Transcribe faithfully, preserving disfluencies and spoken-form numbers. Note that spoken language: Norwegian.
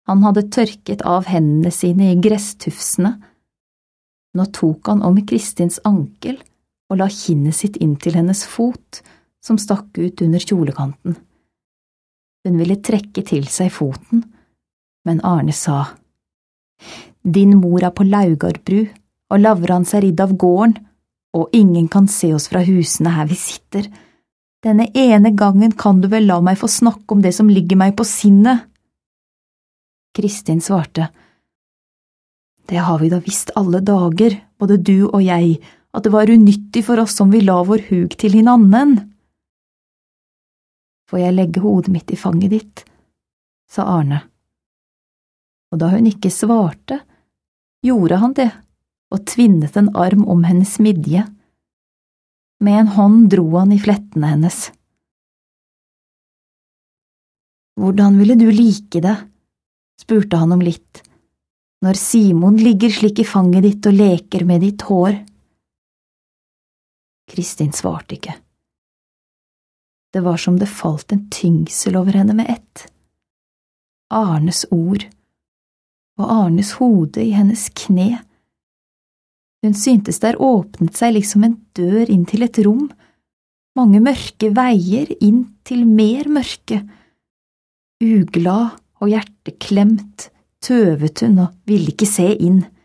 Han hadde tørket av hendene sine i gresstufsene. Nå tok han om Kristins ankel og la kinnet sitt inn til hennes fot, som stakk ut under kjolekanten. Hun ville trekke til seg foten, men Arne sa: «Din mor er på Laugardbru, og Lavrans er ridd av gården, og ingen kan se oss fra husene her vi sitter. Denne ene gangen kan du vel la meg få snakke om det som ligger meg på sinnet?» Kristin svarte: «Det har vi da visst alle dager, både du og jeg, at det var unyttig for oss om vi la vår hug til hinanden.» «Får jeg legge hodet mitt i fanget ditt?» sa Arne. Og da hun ikke svarte, gjorde han det, og tvinnet en arm om hennes midje. Med en hånd dro han i flettene hennes. «Hvordan ville du like det?» spurte han om litt, «når Simon ligger slik i fanget ditt og leker med ditt hår?» Kristin svarte ikke. Det var som det falt en tyngsel over henne med ett. Arnes ord, og Arnes hode i hennes kne. Hun syntes der åpnet seg liksom en dør inn til et rom, mange mørke veier inn til mer mørke. Uglad og hjerteklemt tøvet hun og ville ikke se inn.